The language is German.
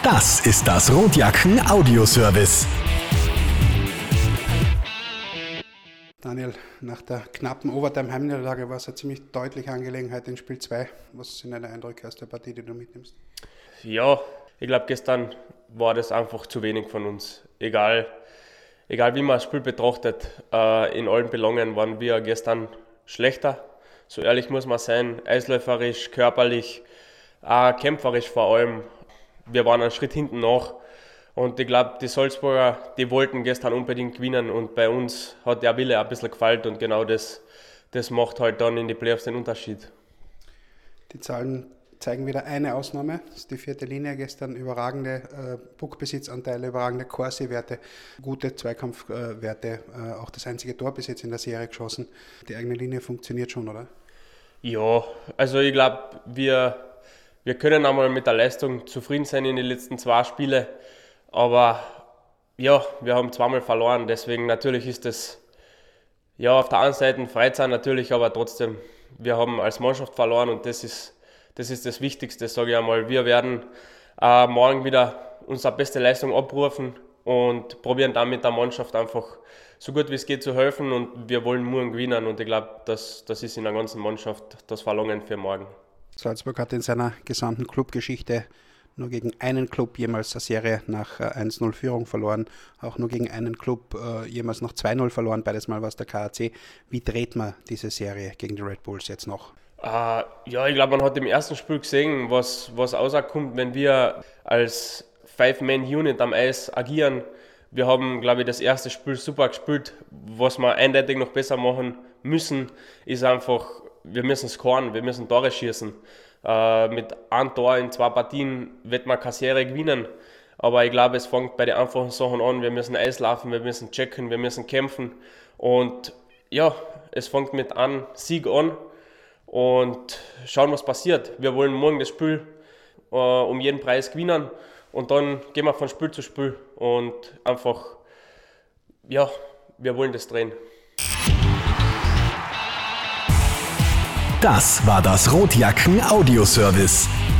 Das ist das Rotjacken Audioservice. Daniel, nach der knappen Overtime-Heimniederlage war es eine ziemlich deutliche Angelegenheit in Spiel 2. Was sind deine Eindrücke aus der Partie, die du mitnimmst? Ja, ich glaube, gestern war das einfach zu wenig von uns. Egal wie man das Spiel betrachtet, in allen Belangen waren wir gestern schlechter. So ehrlich muss man sein, eisläuferisch, körperlich, kämpferisch vor allem. Wir waren einen Schritt hinten nach und ich glaube, die Salzburger, die wollten gestern unbedingt gewinnen und bei uns hat der Wille ein bisschen gefallen und genau das macht halt dann in die Playoffs den Unterschied. Die Zahlen zeigen wieder eine Ausnahme, das ist die vierte Linie, gestern überragende Puckbesitzanteile, überragende Corsi-Werte, gute Zweikampfwerte, auch das einzige Tor bis jetzt in der Serie geschossen. Die eigene Linie funktioniert schon, oder? Ja, also ich glaube, wir können einmal mit der Leistung zufrieden sein in den letzten 2 Spielen, aber ja, wir haben zweimal verloren, deswegen natürlich ist das ja auf der einen Seite Freizeit natürlich, aber trotzdem, wir haben als Mannschaft verloren und das ist das Wichtigste, sage ich einmal. Wir werden morgen wieder unsere beste Leistung abrufen und probieren dann mit der Mannschaft einfach so gut wie es geht zu helfen und wir wollen morgen gewinnen und ich glaube, das ist in der ganzen Mannschaft das Verlangen für morgen. Salzburg hat in seiner gesamten Clubgeschichte nur gegen einen Club jemals eine Serie nach 1-0 Führung verloren, auch nur gegen einen Club jemals noch 2-0 verloren, beides Mal war es der KAC. Wie dreht man diese Serie gegen die Red Bulls jetzt noch? Ja, ich glaube, man hat im ersten Spiel gesehen, was rauskommt, wenn wir als 5-Man-Unit am Eis agieren. Wir haben, glaube ich, das erste Spiel super gespielt. Was wir eindeutig noch besser machen müssen, ist einfach, wir müssen scoren, wir müssen Tore schießen. Mit einem Tor in 2 Partien wird man keine Serie gewinnen. Aber ich glaube, es fängt bei den einfachen Sachen an. Wir müssen Eis laufen, wir müssen checken, wir müssen kämpfen. Und ja, es fängt mit einem Sieg an. Und schauen, was passiert. Wir wollen morgen das Spiel um jeden Preis gewinnen. Und dann gehen wir von Spiel zu Spiel. Und einfach, ja, wir wollen das drehen. Das war das Rotjacken Audioservice.